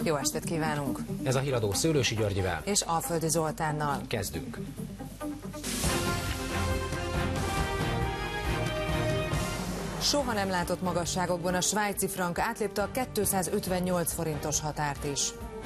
Jó estét kívánunk! Ez a híradó Szőlősi Györgyivel és Alföldi Zoltánnal. Kezdünk. Soha nem látott magasságokban a svájci frank átlépte a 258 forintos határt is.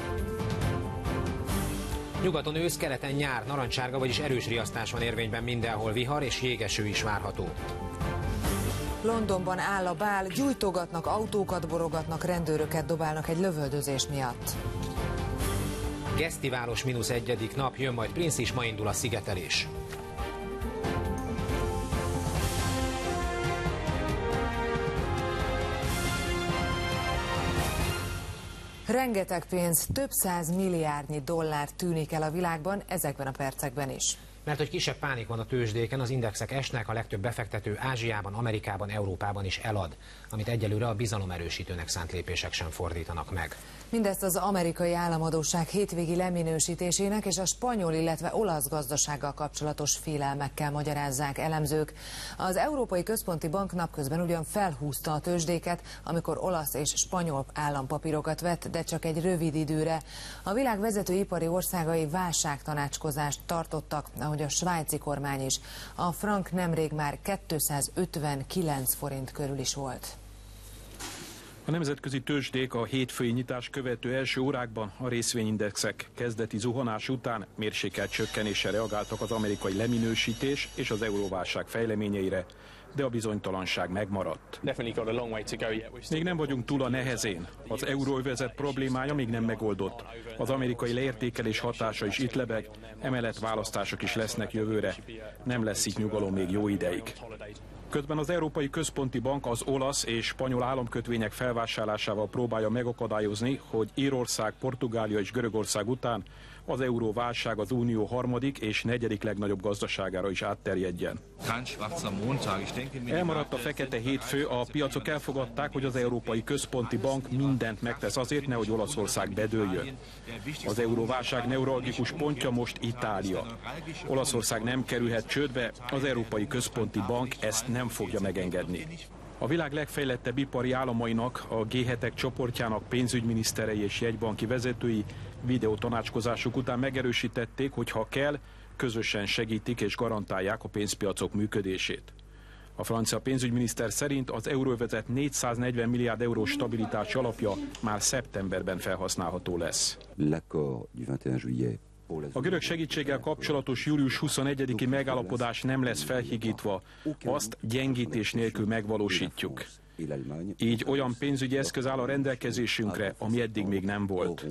Nyugaton ősz, keleten nyár, narancsárga, vagyis erős riasztás van érvényben, mindenhol vihar és jégeső is várható. Londonban áll a bál, gyújtogatnak, autókat borogatnak, rendőröket dobálnak egy lövöldözés miatt. Gesztiválos -1. nap, jön majd Prince is, ma indul a szigetelés. Rengeteg pénz, több 100 milliárdnyi dollár tűnik el a világban ezekben a percekben is. Mert hogy kisebb pánik van a tőzsdéken, az indexek esnek, a legtöbb befektető Ázsiában, Amerikában, Európában is elad, amit egyelőre a bizalomerősítőnek szánt lépések sem fordítanak meg. Mindezt az amerikai államadósság hétvégi leminősítésének és a spanyol, illetve olasz gazdasággal kapcsolatos félelmekkel magyarázzák elemzők. Az Európai Központi Bank napközben ugyan felhúzta a tőzsdéket, amikor olasz és spanyol állampapírokat vett, de csak egy rövid időre. A világ vezető ipari országai válságtanácskozást tartottak, ahogy a svájci kormány is. A frank nemrég már 259 forint körül is volt. A nemzetközi tőzsdék a hétfői nyitás követő első órákban a részvényindexek kezdeti zuhanás után mérsékelt csökkenésre reagáltak az amerikai leminősítés és az euróválság fejleményeire, de a bizonytalanság megmaradt. Még nem vagyunk túl a nehezén. Az euróövezet problémája még nem megoldott. Az amerikai leértékelés hatása is itt lebeg, emellett választások is lesznek jövőre. Nem lesz itt nyugalom még jó ideig. Közben az Európai Központi Bank az olasz és spanyol államkötvények felvásárlásával próbálja megakadályozni, hogy Írország, Portugália és Görögország után az euróválság az unió harmadik és negyedik legnagyobb gazdaságára is átterjedjen. Elmaradt a fekete hétfő, a piacok elfogadták, hogy az Európai Központi Bank mindent megtesz azért, nehogy Olaszország bedőljön. Az euróválság neuralgikus pontja most Itália. Olaszország nem kerülhet csődbe, az Európai Központi Bank ezt nem fogja megengedni. A világ legfejlettebb ipari államainak, a G7-ek csoportjának pénzügyminiszterei és jegybanki vezetői videótanácskozásuk után megerősítették, hogy ha kell, közösen segítik és garantálják a pénzpiacok működését. A francia pénzügyminiszter szerint az euróövezet 440 milliárd eurós stabilitási alapja már szeptemberben felhasználható lesz. A görög segítséggel kapcsolatos július 21-i megállapodás nem lesz felhigítva, azt gyengítés nélkül megvalósítjuk. Így olyan pénzügyi eszköz áll a rendelkezésünkre, ami eddig még nem volt.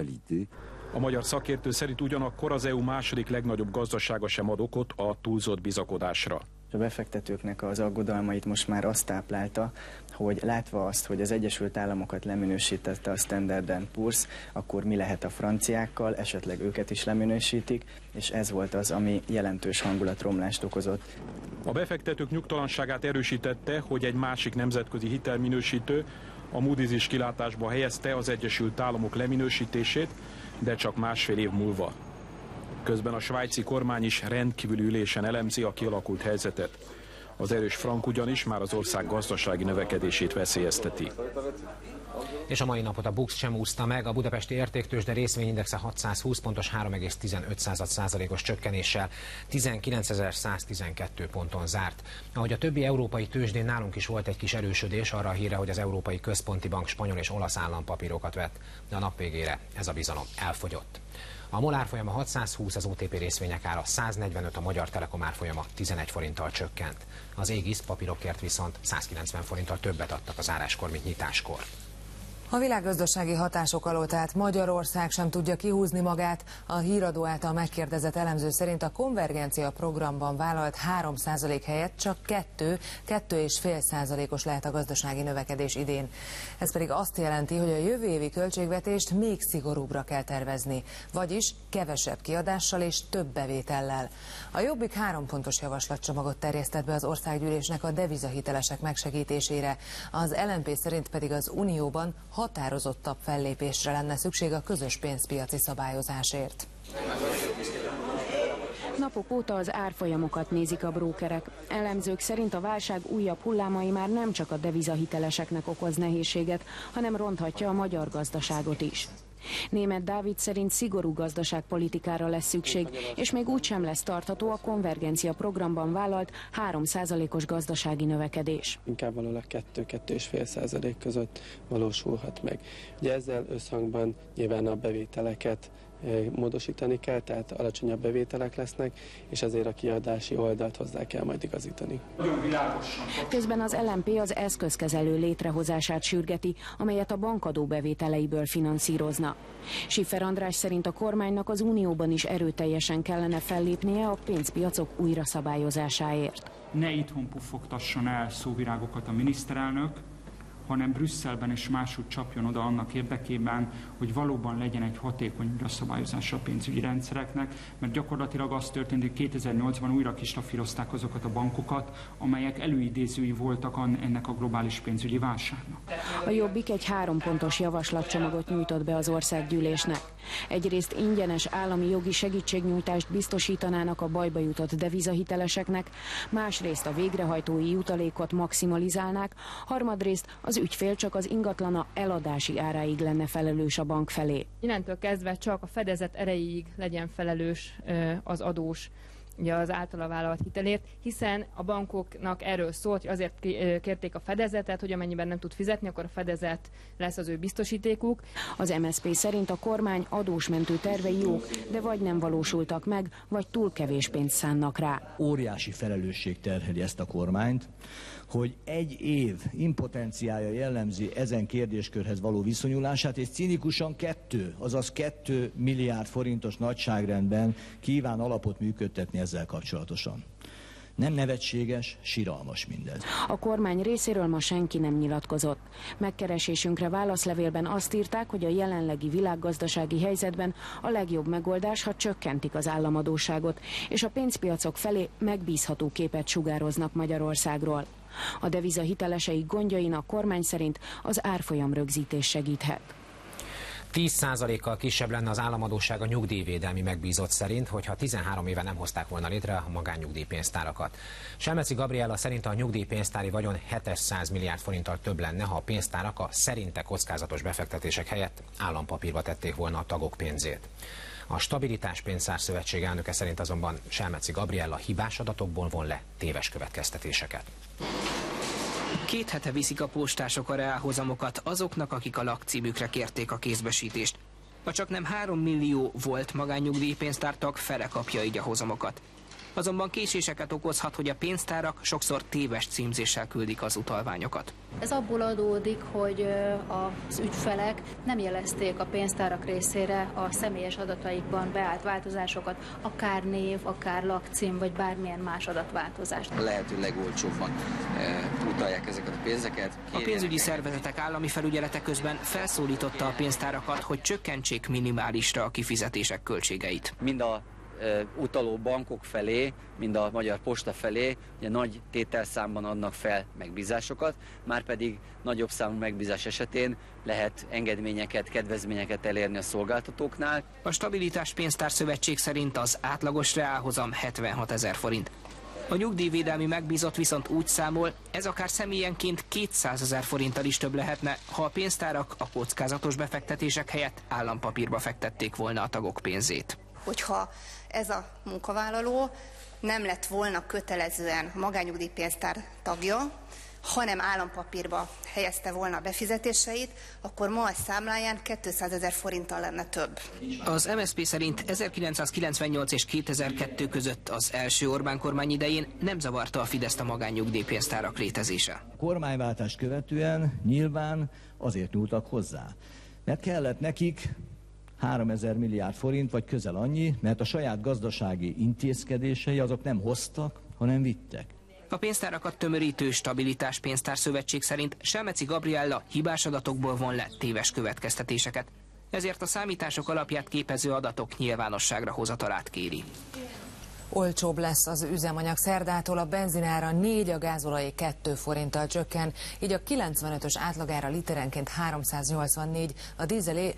A magyar szakértő szerint ugyanakkor az EU második legnagyobb gazdasága sem ad okot a túlzott bizakodásra. A befektetőknek az aggodalmait most már azt táplálta, hogy látva azt, hogy az Egyesült Államokat leminősítette a Standard & Poor's, akkor mi lehet a franciákkal, esetleg őket is leminősítik, és ez volt az, ami jelentős hangulatromlást okozott. A befektetők nyugtalanságát erősítette, hogy egy másik nemzetközi hitelminősítő, a Moody's is kilátásba helyezte az Egyesült Államok leminősítését, de csak másfél év múlva. Közben a svájci kormány is rendkívüli ülésen elemzi a kialakult helyzetet. Az erős frank ugyanis már az ország gazdasági növekedését veszélyezteti. És a mai napot a BUX sem úszta meg, a budapesti értéktőzsde részvényindexe 620 pontos 3,15%-os csökkenéssel 19.112 ponton zárt. Ahogy a többi európai tőzsdén, nálunk is volt egy kis erősödés arra a híre, hogy az Európai Központi Bank spanyol és olasz állampapírokat vett, de a nap végére ez a bizalom elfogyott. A MOL árfolyama 620, az OTP részvények ára 145, a Magyar Telekom árfolyama 11 forinttal csökkent. Az Aegis papírokért viszont 190 forinttal többet adtak az záráskor, mint nyitáskor. A világgazdasági hatások alól tehát Magyarország sem tudja kihúzni magát. A híradó által megkérdezett elemző szerint a konvergencia programban vállalt 3% helyett csak 2,5%-os lehet a gazdasági növekedés idén. Ez pedig azt jelenti, hogy a jövő évi költségvetést még szigorúbbra kell tervezni, vagyis kevesebb kiadással és több bevétellel. A Jobbik 3 pontos javaslatcsomagot terjesztett be az országgyűlésnek a devizahitelesek megsegítésére. Az LMP szerint pedig az Unióban határozottabb fellépésre lenne szükség a közös pénzpiaci szabályozásért. Napok óta az árfolyamokat nézik a brókerek. Elemzők szerint a válság újabb hullámai már nem csak a devizahiteleseknek okoz nehézséget, hanem ronthatja a magyar gazdaságot is. Németh Dávid szerint szigorú gazdaságpolitikára lesz szükség, és még úgysem lesz tartható a konvergencia programban vállalt 3%-os gazdasági növekedés. Inkább valólag 2-2,5% között valósulhat meg. Ugye ezzel összhangban nyilván a bevételeket módosítani kell, tehát alacsonyabb bevételek lesznek, és ezért a kiadási oldalt hozzá kell majd igazítani. Közben az LMP az eszközkezelő létrehozását sürgeti, amelyet a bankadó bevételeiből finanszírozna. Schiffer András szerint a kormánynak az Unióban is erőteljesen kellene fellépnie a pénzpiacok újra szabályozásáért. Ne itthon puffogtasson el szóvirágokat a miniszterelnök, hanem Brüsszelben és máshogy csapjon oda annak érdekében, hogy valóban legyen egy hatékony szabályozása a pénzügyi rendszereknek, mert gyakorlatilag az történt, hogy 2008-ban újra kistafírozták azokat a bankokat, amelyek előidézői voltak ennek a globális pénzügyi válságnak. A Jobbik egy 3 pontos javaslatcsomagot nyújtott be az országgyűlésnek. Egyrészt ingyenes állami jogi segítségnyújtást biztosítanának a bajba jutott devizahiteleseknek, másrészt a végrehajtói jutalékot maximalizálnák, harmadrészt az ügyfél csak az ingatlana eladási áráig lenne felelős a bank felé. Innentől kezdve csak a fedezet erejéig legyen felelős az adós ugye az általa vállalt hitelért, hiszen a bankoknak erről szólt, hogy azért kérték a fedezetet, hogy amennyiben nem tud fizetni, akkor a fedezet lesz az ő biztosítékuk. Az MSZP szerint a kormány adósmentő tervei jók, de vagy nem valósultak meg, vagy túl kevés pénzt szánnak rá. Óriási felelősség terheli ezt a kormányt, hogy egy év impotenciája jellemzi ezen kérdéskörhez való viszonyulását, és cinikusan 2 milliárd forintos nagyságrendben kíván alapot működtetni ezzel kapcsolatosan. Nem nevetséges, siralmas mindez. A kormány részéről ma senki nem nyilatkozott. Megkeresésünkre válaszlevélben azt írták, hogy a jelenlegi világgazdasági helyzetben a legjobb megoldás, ha csökkentik az államadósságot, és a pénzpiacok felé megbízható képet sugároznak Magyarországról. A deviza hiteleseik gondjain a kormány szerint az árfolyam rögzítés segíthet. 10%-kal kisebb lenne az államadósság a nyugdíjvédelmi megbízott szerint, hogyha 13 éve nem hozták volna létre a magánnyugdíjpénztárakat. Selmeci Gabriella szerint a nyugdíjpénztári vagyon 700 milliárd forinttal több lenne, ha a pénztárak a szerinte kockázatos befektetések helyett állampapírba tették volna a tagok pénzét. A Stabilitás Pénztár Szövetség elnöke szerint azonban Selmeci Gabriella hibás adatokból von le téves következtetéseket. 2 hete viszik a postások a reálhozamokat azoknak, akik a lakcímükre kérték a kézbesítést. A csaknem 3 millió volt magánnyugdíjpénztártag fele kapja így a hozamokat. Azonban késéseket okozhat, hogy a pénztárak sokszor téves címzéssel küldik az utalványokat. Ez abból adódik, hogy az ügyfelek nem jelezték a pénztárak részére a személyes adataikban beállt változásokat, akár név, akár lakcím, vagy bármilyen más adatváltozást. A lehető legolcsóbban utalják ezeket a pénzeket. A pénzügyi szervezetek állami felügyelete közben felszólította a pénztárakat, hogy csökkentsék minimálisra a kifizetések költségeit. Mind a utaló bankok felé, mind a Magyar Posta felé ugye nagy tételszámban adnak fel megbízásokat, márpedig nagyobb számú megbízás esetén lehet engedményeket, kedvezményeket elérni a szolgáltatóknál. A Stabilitás Pénztár Szövetség szerint az átlagos reálhozam 76 000 forint. A nyugdíjvédelmi megbízott viszont úgy számol, ez akár személyenként 200 000 forinttal is több lehetne, ha a pénztárak a kockázatos befektetések helyett állampapírba fektették volna a tagok pénzét. Hogyha ez a munkavállaló nem lett volna kötelezően magánnyugdíjpénztár tagja, hanem állampapírba helyezte volna a befizetéseit, akkor ma a számláján 200 000 forinttal lenne több. Az MSZP szerint 1998 és 2002 között az első Orbán kormány idején nem zavarta a Fideszt a magánnyugdíjpénztárak létezése. A kormányváltást követően nyilván azért nyúltak hozzá, mert kellett nekik 3000 milliárd forint, vagy közel annyi, mert a saját gazdasági intézkedései azok nem hoztak, hanem vittek. A pénztárakat tömörítő Stabilitás Pénztár Szövetség szerint Selmeci Gabriella hibás adatokból von le téves következtetéseket. Ezért a számítások alapját képező adatok nyilvánosságra hozatalát kéri. Olcsóbb lesz az üzemanyag szerdától, a benzinára 4, a gázolaj 2 forinttal csökken, így a 95-ös átlagára literenként 384, a dízelé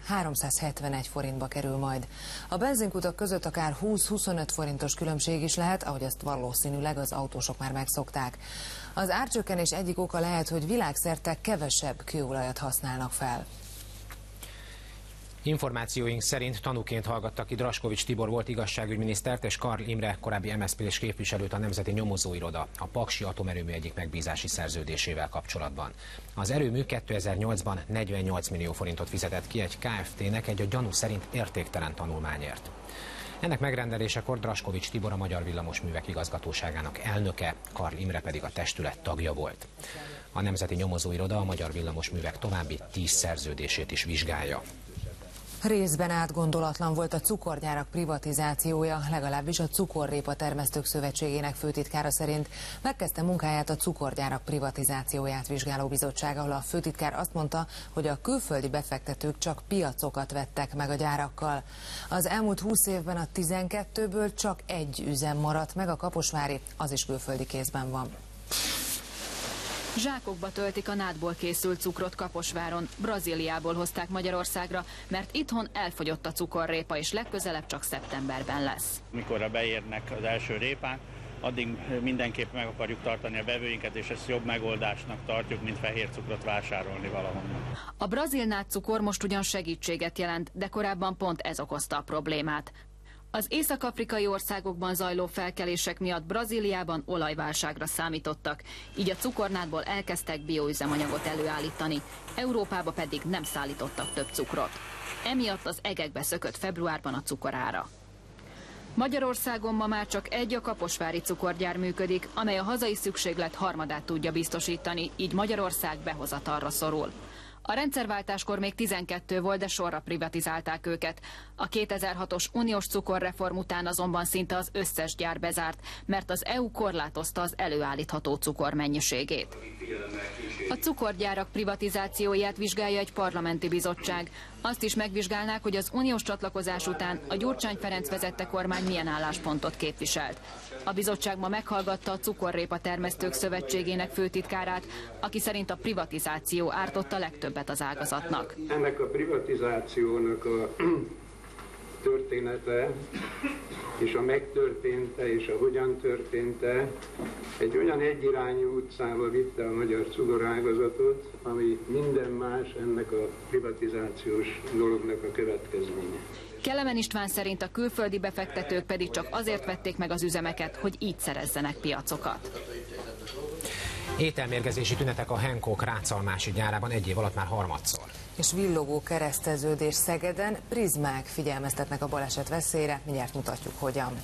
371 forintba kerül majd. A benzinkutak között akár 20-25 forintos különbség is lehet, ahogy azt valószínűleg az autósok már megszokták. Az árcsökkenés egyik oka lehet, hogy világszerte kevesebb kőolajat használnak fel. Információink szerint tanúként hallgattak ki Draskovics Tibor volt igazságügyminisztert és Karl Imre korábbi MSZP-s képviselőt a Nemzeti Nyomozóiroda a Paksi atomerőmű egyik megbízási szerződésével kapcsolatban. Az erőmű 2008-ban 48 millió forintot fizetett ki egy Kft-nek egy a gyanú szerint értéktelen tanulmányért. Ennek megrendelésekor Draskovics Tibor a Magyar Villamosművek igazgatóságának elnöke, Karl Imre pedig a testület tagja volt. A Nemzeti Nyomozóiroda a Magyar Villamosművek további 10 szerződését is vizsgálja. Részben átgondolatlan volt a cukorgyárak privatizációja, legalábbis a Cukorrépa Termesztők Szövetségének főtitkára szerint. Megkezdte munkáját a cukorgyárak privatizációját vizsgáló bizottság, ahol a főtitkár azt mondta, hogy a külföldi befektetők csak piacokat vettek meg a gyárakkal. Az elmúlt 20 évben a 12-ből csak egy üzem maradt meg, a kaposvári, az is külföldi kézben van. Zsákokba töltik a nádból készült cukrot Kaposváron. Brazíliából hozták Magyarországra, mert itthon elfogyott a cukorrépa, és legközelebb csak szeptemberben lesz. Mikorra beérnek az első répák, addig mindenképp meg akarjuk tartani a vevőinket, és ezt jobb megoldásnak tartjuk, mint fehér cukrot vásárolni valahonnan. A brazil nádcukor most ugyan segítséget jelent, de korábban pont ez okozta a problémát. Az észak-afrikai országokban zajló felkelések miatt Brazíliában olajválságra számítottak, így a cukornádból elkezdtek bioüzemanyagot előállítani, Európába pedig nem szállítottak több cukrot. Emiatt az egekbe szökött februárban a cukorára. Magyarországon ma már csak egy a kaposvári cukorgyár működik, amely a hazai szükséglet harmadát tudja biztosítani, így Magyarország behozatalra szorul. A rendszerváltáskor még 12 volt, de sorra privatizálták őket. A 2006-os uniós cukorreform után azonban szinte az összes gyár bezárt, mert az EU korlátozta az előállítható cukor mennyiségét. A cukorgyárak privatizációját vizsgálja egy parlamenti bizottság. Azt is megvizsgálnák, hogy az uniós csatlakozás után a Gyurcsány Ferenc vezette kormány milyen álláspontot képviselt. A bizottság ma meghallgatta a Cukorrépa Termesztők Szövetségének főtitkárát, aki szerint a privatizáció ártotta legtöbbet az ágazatnak. Ennek a privatizációnak a története és a megtörténte és a hogyan történte egy olyan egyirányú utcába vitte a magyar cukorágazatot, ami minden más ennek a privatizációs dolognak a következménye. Kelemen István szerint a külföldi befektetők pedig csak azért vették meg az üzemeket, hogy így szerezzenek piacokat. Ételmérgezési tünetek a Hankook rácalmási gyárában egy év alatt már harmadszor. És villogó kereszteződés Szegeden, prizmák figyelmeztetnek a baleset veszélyre, mindjárt mutatjuk hogyan.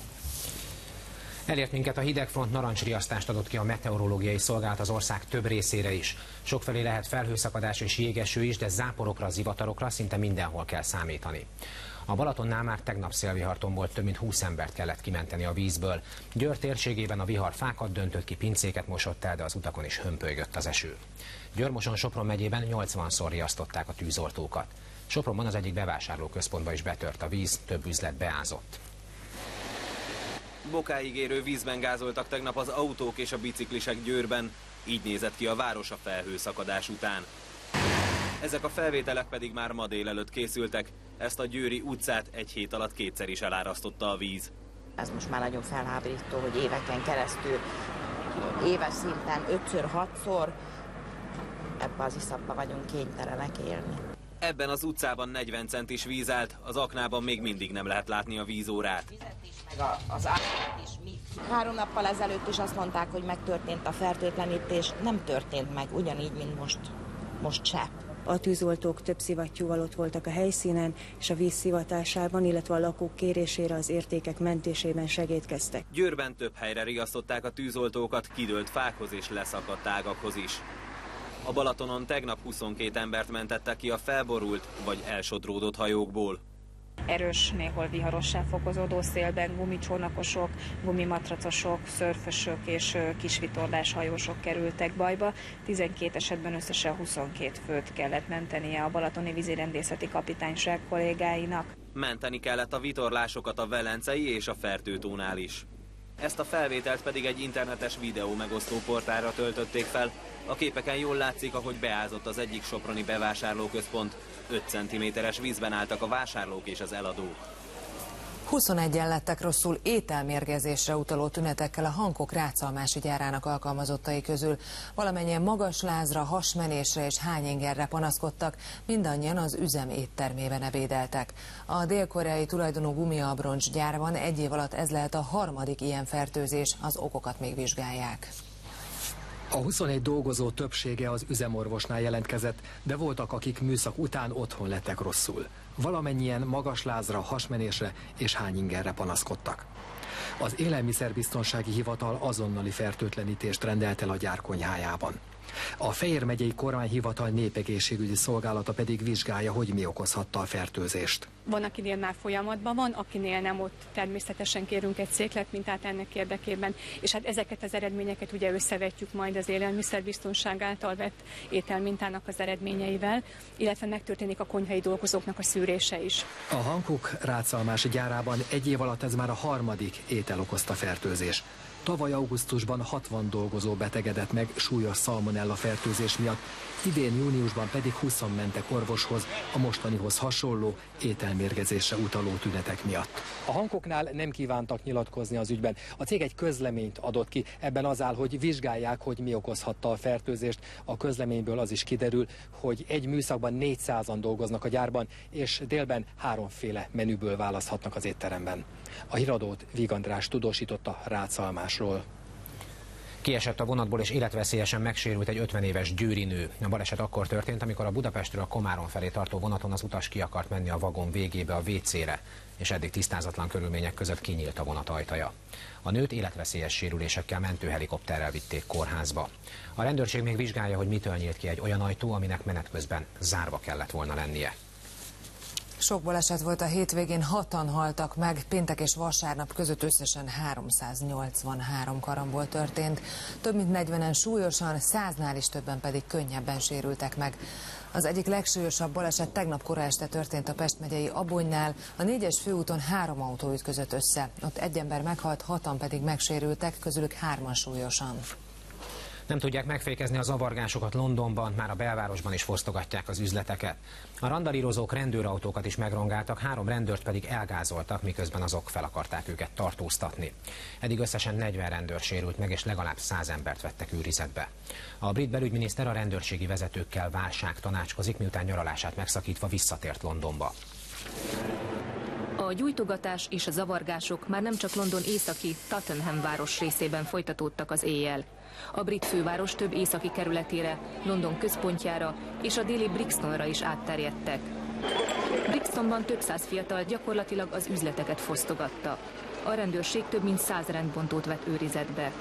Elért minket a hidegfront, narancsriasztást adott ki a meteorológiai szolgálat az ország több részére is. Sokfelé lehet felhőszakadás és jégeső is, de záporokra, zivatarokra szinte mindenhol kell számítani. A Balatonnál már tegnap szélviharton volt, több mint 20 embert kellett kimenteni a vízből. Győr térségében a vihar fákat döntött ki, pincéket mosott el, de az utakon is hömpölygött az eső. Győr-Moson-Sopron megyében 80-szor riasztották a tűzoltókat. Sopronban az egyik bevásárlóközpontba is betört a víz, több üzlet beázott. Bokáig érő vízben gázoltak tegnap az autók és a biciklisek Győrben. Így nézett ki a város a felhőszakadás után. Ezek a felvételek pedig már ma délelőtt készültek. Ezt a győri utcát egy hét alatt kétszer is elárasztotta a víz. Ez most már nagyon felháborító, hogy éveken keresztül, éves szinten 5-6-szor ebben az iszapban vagyunk kénytelenek élni. Ebben az utcában 40 centis víz állt, az aknában még mindig nem lehet látni a vízórát. Meg az árát is mi. 3 nappal ezelőtt is azt mondták, hogy megtörtént a fertőtlenítés, nem történt meg, ugyanígy, mint most se. A tűzoltók több szivattyúval ott voltak a helyszínen, és a víz szivatásában, illetve a lakók kérésére az értékek mentésében segítkeztek. Győrben több helyre riasztották a tűzoltókat, kidőlt fákhoz és leszakadt ágakhoz is. A Balatonon tegnap 22 embert mentettek ki a felborult vagy elsodródott hajókból. Erős, néhol viharossá fokozódó szélben gumicsónakosok, gumimatracosok, szörfösök és kisvitorlás hajósok kerültek bajba. 12 esetben összesen 22 főt kellett mentenie a balatoni vízirendészeti kapitányság kollégáinak. Menteni kellett a vitorlásokat a Velencei és a Fertőtónál is. Ezt a felvételt pedig egy internetes videó megosztó portálra töltötték fel. A képeken jól látszik, ahogy beázott az egyik soproni bevásárlóközpont. 5 cm-es vízben álltak a vásárlók és az eladók. 21-en lettek rosszul ételmérgezésre utaló tünetekkel a Hankook rácalmási gyárának alkalmazottai közül. Valamennyien magaslázra, hasmenésre és hányingerre panaszkodtak, mindannyian az üzem éttermében ebédeltek. A dél-koreai tulajdonú gumiabroncs gyárban egy év alatt ez lehet a harmadik ilyen fertőzés, az okokat még vizsgálják. A 21 dolgozó többsége az üzemorvosnál jelentkezett, de voltak, akik műszak után otthon lettek rosszul. Valamennyien magaslázra, hasmenésre és hányingerre panaszkodtak. Az Élelmiszerbiztonsági Hivatal azonnali fertőtlenítést rendelt el a gyár konyhájában. A Fejér megyei kormányhivatal népegészségügyi szolgálata pedig vizsgálja, hogy mi okozhatta a fertőzést. Van, akinél már folyamatban van, akinél nem, ott természetesen kérünk egy székletmintát ennek érdekében, és hát ezeket az eredményeket ugye összevetjük majd az élelmiszerbiztonság által vett ételmintának az eredményeivel, illetve megtörténik a konyhai dolgozóknak a szűrése is. A Hankook rácalmási gyárában egy év alatt ez már a harmadik étel okozta fertőzés. Tavaly augusztusban 60 dolgozó betegedett meg súlyos szalmonella fertőzés miatt, idén júniusban pedig 20 mentek orvoshoz a mostanihoz hasonló ételmérgezésre utaló tünetek miatt. A Hankooknál nem kívántak nyilatkozni az ügyben. A cég egy közleményt adott ki, ebben az áll, hogy vizsgálják, hogy mi okozhatta a fertőzést. A közleményből az is kiderül, hogy egy műszakban 400-an dolgoznak a gyárban, és délben 3 menüből választhatnak az étteremben. A híradót Víg András tudósította Rácalmásról. Kiesett a vonatból és életveszélyesen megsérült egy 50 éves győri nő. A baleset akkor történt, amikor a Budapestről a Komárom felé tartó vonaton az utas ki akart menni a vagon végébe a WC-re, és eddig tisztázatlan körülmények között kinyílt a vonat ajtaja. A nőt életveszélyes sérülésekkel mentőhelikopterrel vitték kórházba. A rendőrség még vizsgálja, hogy mitől nyílt ki egy olyan ajtó, aminek menet közben zárva kellett volna lennie. Sok baleset volt a hétvégén, 6-an haltak meg, péntek és vasárnap között összesen 383 karambol történt. Több mint 40-en súlyosan, 100-nál is többen pedig könnyebben sérültek meg. Az egyik legsúlyosabb baleset tegnap kora este történt a Pest megyei Abonynál. A 4-es főúton 3 autó ütközött össze. Ott egy ember meghalt, 6-an pedig megsérültek, közülük 3-an súlyosan. Nem tudják megfékezni a zavargásokat Londonban, már a belvárosban is fosztogatják az üzleteket. A randalírozók rendőrautókat is megrongáltak, 3 rendőrt pedig elgázoltak, miközben azok fel akarták őket tartóztatni. Eddig összesen 40 rendőr sérült meg, és legalább 100 embert vettek őrizetbe. A brit belügyminiszter a rendőrségi vezetőkkel válságtanácskozik, miután nyaralását megszakítva visszatért Londonba. A gyújtogatás és a zavargások már nem csak London északi Tottenham város részében folytatódtak az éjjel. A brit főváros több északi kerületére, London központjára és a déli Brixtonra is átterjedtek. Brixtonban több száz fiatal gyakorlatilag az üzleteket fosztogatta. A rendőrség több mint 100 rendbontót vett őrizetbe.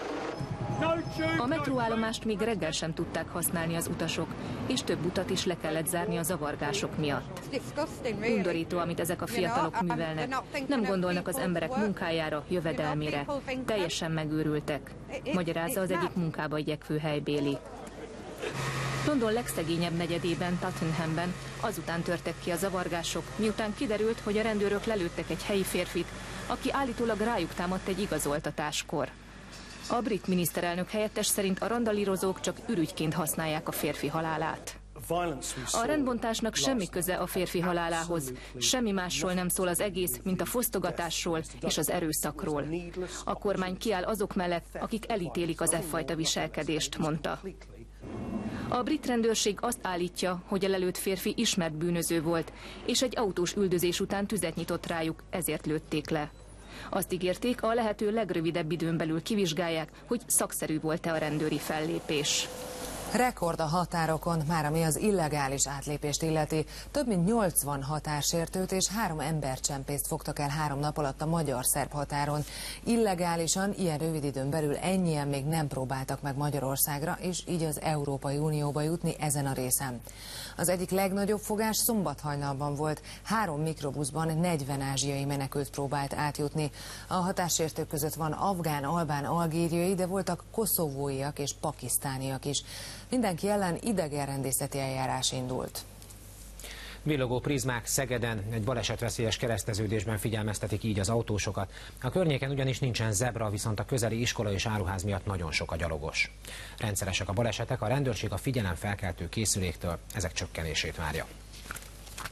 A metróállomást még reggel sem tudták használni az utasok, és több utat is le kellett zárni a zavargások miatt. Undorító, amit ezek a fiatalok művelnek. Nem gondolnak az emberek munkájára, jövedelmére. Teljesen megőrültek, magyarázza az egyik munkába igyekvő helybéli. London legszegényebb negyedében, Tottenhamben azután törtek ki a zavargások, miután kiderült, hogy a rendőrök lelőttek egy helyi férfit, aki állítólag rájuk támadt egy igazoltatáskor. A brit miniszterelnök helyettes szerint a randalírozók csak ürügyként használják a férfi halálát. A rendbontásnak semmi köze a férfi halálához, semmi másról nem szól az egész, mint a fosztogatásról és az erőszakról. A kormány kiáll azok mellett, akik elítélik az e-fajta viselkedést, mondta. A brit rendőrség azt állítja, hogy a lelőtt férfi ismert bűnöző volt, és egy autós üldözés után tüzet nyitott rájuk, ezért lőtték le. Azt ígérték, a lehető legrövidebb időn belül kivizsgálják, hogy szakszerű volt-e a rendőri fellépés. Rekord a határokon, már ami az illegális átlépést illeti. Több mint 80 határsértőt és 3 embercsempészt fogtak el 3 nap alatt a magyar-szerb határon. Illegálisan ilyen rövid időn belül ennyien még nem próbáltak meg Magyarországra, és így az Európai Unióba jutni ezen a részen. Az egyik legnagyobb fogás szombathajnalban volt. 3 mikrobuszban 40 ázsiai menekült próbált átjutni. A határsértők között van afgán, albán, algériai, de voltak koszovóiak és pakisztániak is. Mindenki ellen idegenrendészeti eljárás indult. Villogó prizmák Szegeden, egy balesetveszélyes kereszteződésben figyelmeztetik így az autósokat. A környéken ugyanis nincsen zebra, viszont a közeli iskola és áruház miatt nagyon sok a gyalogos. Rendszeresek a balesetek, a rendőrség a figyelemfelkeltő készüléktől ezek csökkenését várja.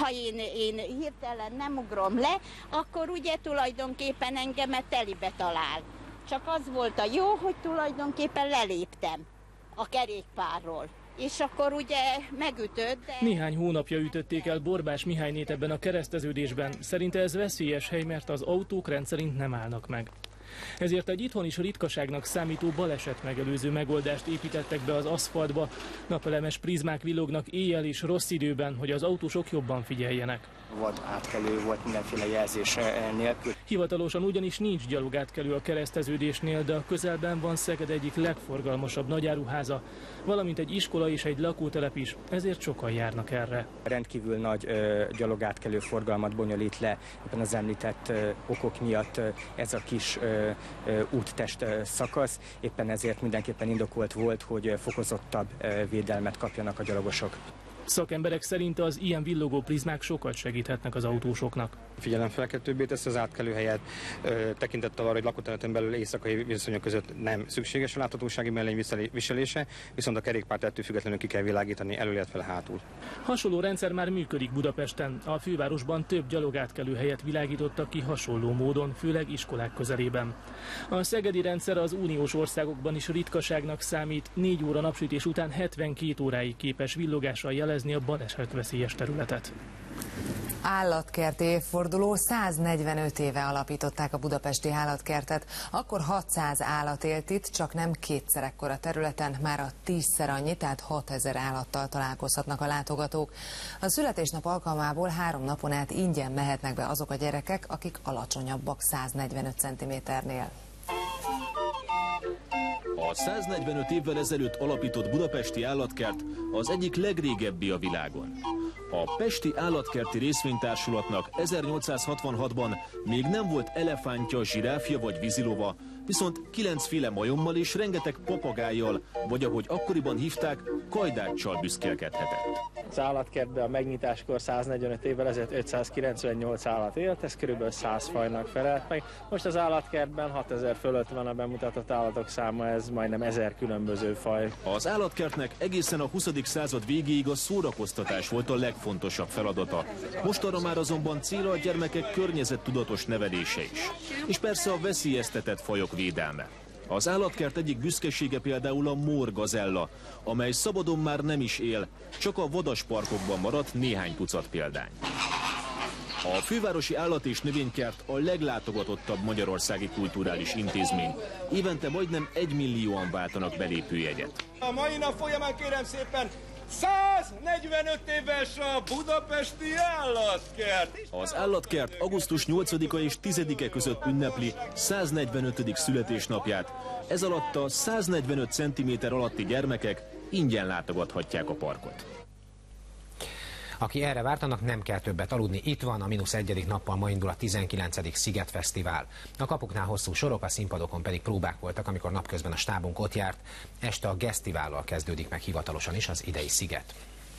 Ha én hirtelen nem ugrom le, akkor ugye tulajdonképpen engemet telibe talál. Csak az volt a jó, hogy tulajdonképpen leléptem a kerékpárról. És akkor ugye megütött, de... Néhány hónapja ütötték el Borbás Mihálynét ebben a kereszteződésben. Szerinte ez veszélyes hely, mert az autók rendszerint nem állnak meg. Ezért egy itthon is ritkaságnak számító baleset megelőző megoldást építettek be az aszfaltba. Napelemes prizmák villognak éjjel és rossz időben, hogy az autósok jobban figyeljenek. Volt átkelő, volt mindenféle jelzés nélkül. Hivatalosan ugyanis nincs gyalogátkelő a kereszteződésnél, de a közelben van Szeged egyik legforgalmasabb nagyáruháza, valamint egy iskola és egy lakótelep is, ezért sokan járnak erre. Rendkívül nagy gyalogátkelő forgalmat bonyolít le, éppen az említett okok miatt ez a kis úttest szakasz, éppen ezért mindenképpen indokolt volt, hogy fokozottabb védelmet kapjanak a gyalogosok. Szakemberek szerint az ilyen villogó prizmák sokat segíthetnek az autósoknak. Figyelemfelkeltőbbé teszi az átkelőhelyet, tekintettel arra, hogy lakóterületen belül éjszakai viszonyok között nem szükséges a láthatósági mellény viselése, viszont a kerékpárt ettől függetlenül ki kell világítani elől, illetve hátul. Hasonló rendszer már működik Budapesten. A fővárosban több gyalogátkelőhelyet világítottak ki hasonló módon, főleg iskolák közelében. A szegedi rendszer az uniós országokban is ritkaságnak számít, 4 óra napsütés után 72 óráig képes villogással jelezni a balesetveszélyes területet. Állatkerti évforduló, 145 éve alapították a budapesti állatkertet. Akkor 600 állat élt itt, csak nem kétszer ekkora területen, már a 10-szer annyi, tehát 6000 állattal találkozhatnak a látogatók. A születésnap alkalmából 3 napon át ingyen mehetnek be azok a gyerekek, akik alacsonyabbak 145 cm-nél. A 145 évvel ezelőtt alapított budapesti állatkert az egyik legrégebbi a világon. A Pesti Állatkerti Részvénytársulatnak 1866-ban még nem volt elefántja, zsiráfja vagy vízilova, viszont 9 féle majommal és rengeteg papagájjal, vagy ahogy akkoriban hívták, kajdáccsal büszkélkedhetett. Az állatkertben a megnyitáskor 145 évvel ezelőtt 598 állat élt, ez körülbelül 100 fajnak felelt meg. Most az állatkertben 6000 fölött van a bemutatott állatok száma, ez majdnem 1000 különböző faj. Az állatkertnek egészen a 20. század végéig a szórakoztatás volt a legfontosabb feladata. Mostanra már azonban célra a gyermekek környezettudatos nevelése is. És persze a veszélyeztetett fajok védelme. Az állatkert egyik büszkesége például a mór gazella, amely szabadon már nem is él, csak a vadasparkokban maradt néhány tucat példány. A fővárosi állat- és növénykert a leglátogatottabb magyarországi kulturális intézmény. Évente majdnem 1 millióan váltanak belépőjegyet. A mai nap folyamán kérem szépen 145 éves a budapesti állatkert! Az állatkert augusztus 8-a és 10-e között ünnepli 145. születésnapját. Ez alatt a 145 cm alatti gyermekek ingyen látogathatják a parkot. Aki erre várt, annak nem kell többet aludni. Itt van, a -1. nappal ma indul a 19. Szigetfesztivál. A kapuknál hosszú sorok, a színpadokon pedig próbák voltak, amikor napközben a stábunk ott járt. Este a Gesztivállal kezdődik meg hivatalosan is az idei Sziget.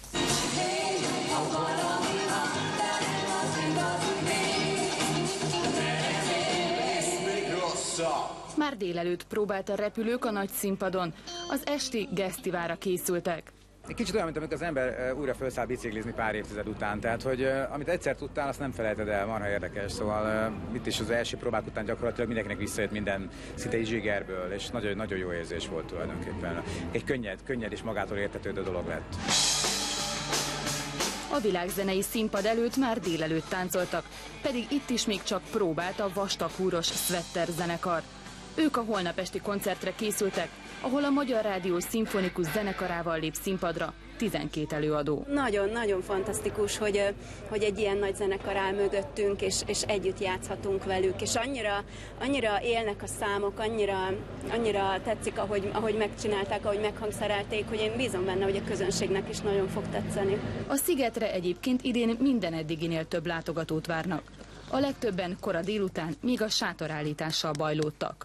Már délelőtt próbált a repülők a nagy színpadon. Az esti Gesztiválra készültek. Egy kicsit olyan, mint amikor az ember újra felszáll biciklizni pár évtized után, tehát hogy amit egyszer tudtál, azt nem felejted el, marha érdekes, szóval itt is az első próbák után gyakorlatilag mindenkinek visszajött minden szinte egy zsigerből, és nagyon, nagyon jó érzés volt tulajdonképpen. Egy könnyed és magától értetődő dolog lett. A világzenei színpad előtt már délelőtt táncoltak, pedig itt is még csak próbált a vastaghúros Sweater zenekar. Ők a holnap esti koncertre készültek, ahol a Magyar Rádió szimfonikus zenekarával lép színpadra 12 előadó. Nagyon-nagyon fantasztikus, hogy egy ilyen nagy zenekar áll mögöttünk, és együtt játszhatunk velük, és annyira élnek a számok, annyira tetszik, ahogy megcsinálták, ahogy meghangszerelték, hogy én bízom benne, hogy a közönségnek is nagyon fog tetszeni. A Szigetre egyébként idén minden eddiginél több látogatót várnak. A legtöbben kora délután még a sátorállítással bajlódtak.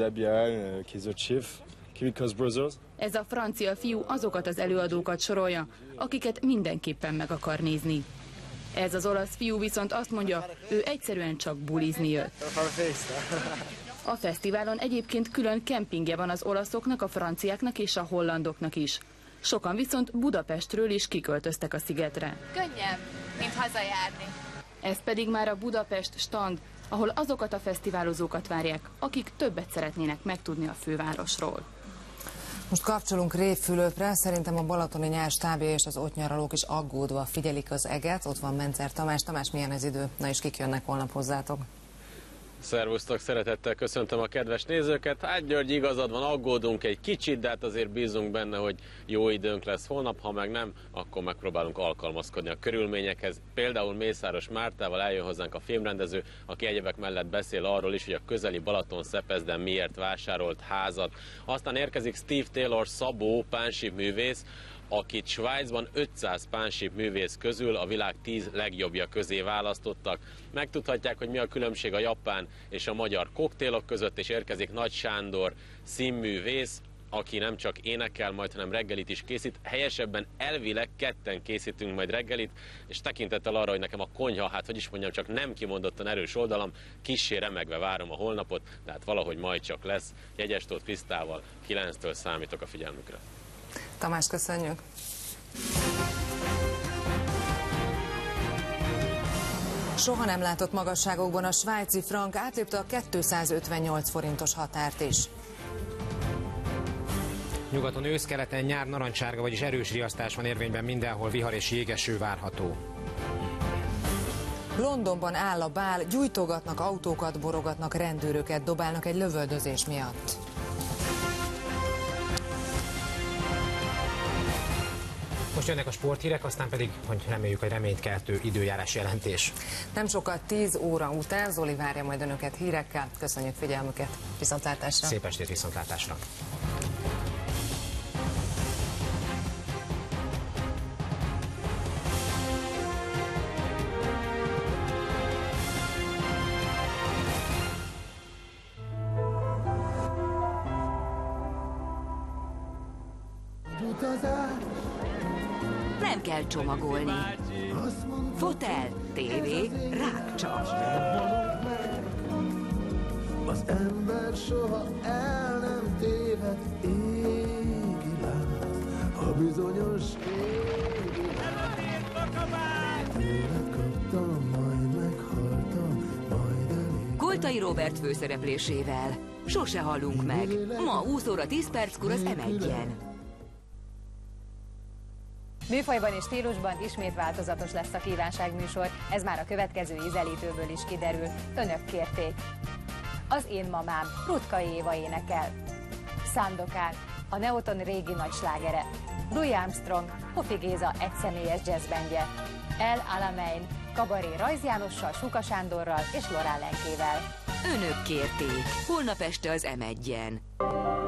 Ez a francia fiú azokat az előadókat sorolja, akiket mindenképpen meg akar nézni. Ez az olasz fiú viszont azt mondja, ő egyszerűen csak bulizni jött. A fesztiválon egyébként külön kempingje van az olaszoknak, a franciáknak és a hollandoknak is. Sokan viszont Budapestről is kiköltöztek a Szigetre. Könnyebb. mint hazajárni. Ez pedig már a Budapest stand, ahol azokat a fesztiválozókat várják, akik többet szeretnének megtudni a fővárosról. Most kapcsolunk Révfülöpre, szerintem a balatoni nyár stábja és az ott nyaralók is aggódva figyelik az eget. Ott van Mencer Tamás. Tamás, milyen az idő? Na és kik jönnek holnap hozzátok? Szervusztok, szeretettel köszöntöm a kedves nézőket. Hát György, igazad van, aggódunk egy kicsit, de hát azért bízunk benne, hogy jó időnk lesz holnap, ha meg nem, akkor megpróbálunk alkalmazkodni a körülményekhez. Például Mészáros Mártával eljön hozzánk a filmrendező, aki egyebek mellett beszél arról is, hogy a közeli Balaton-Szepezden miért vásárolt házat. Aztán érkezik Steve Taylor Szabó, pánsíp művész, akit Svájcban 500 pánsíp művész közül a világ 10 legjobbja közé választottak. Megtudhatják, hogy mi a különbség a japán és a magyar koktélok között, és érkezik Nagy Sándor színművész, aki nem csak énekel majd, hanem reggelit is készít. Helyesebben elvileg ketten készítünk majd reggelit, és tekintettel arra, hogy nekem a konyha, hát hogy is mondjam, csak nem kimondottan erős oldalam, kissé remegve várom a holnapot, de hát valahogy majd csak lesz. Jegyestóth Krisztával 9-től számítok a figyelmükre. Tamás, köszönjük! Soha nem látott magasságokban a svájci frank átlépte a 258 forintos határt is. Nyugaton ősz, keleten nyár, narancsárga, vagyis erős riasztás van érvényben, mindenhol vihar és jégeső várható. Londonban áll a bál, gyújtogatnak autókat, borogatnak, rendőröket dobálnak egy lövöldözés miatt. Most jönnek a sporthírek, aztán pedig, hogy reméljük, hogy reménykeltő időjárás jelentés. Nem sokkal 10 óra után Zoli várja majd önöket hírekkel. Köszönjük figyelmüket. Viszontlátásra. Szép estét, viszontlátásra. Nem kell csomagolni. Fotel, tévé, rákcsa. Az ember soha el nem téved, égi láz, ha bizonyos égi láz. Tőled kaptam, majd meghaltam, majd elég. Koltai Róbert főszereplésével. Sose halunk meg. Ma 20 óra 10 perckor az M1-en. Műfajban és stílusban ismét változatos lesz a kívánságműsor, ez már a következő ízelítőből is kiderül. Önök kérték. Az én mamám, Rutka Éva énekel. Szándokán, a Neoton régi nagy slágere. Louis Armstrong, Hofi Géza egyszemélyes jazzbandje. El Alamein, kabaré Rajz Jánossal, Suka Sándorral és Lorán Lenkével. Önök kérték. Holnap este az M1-en.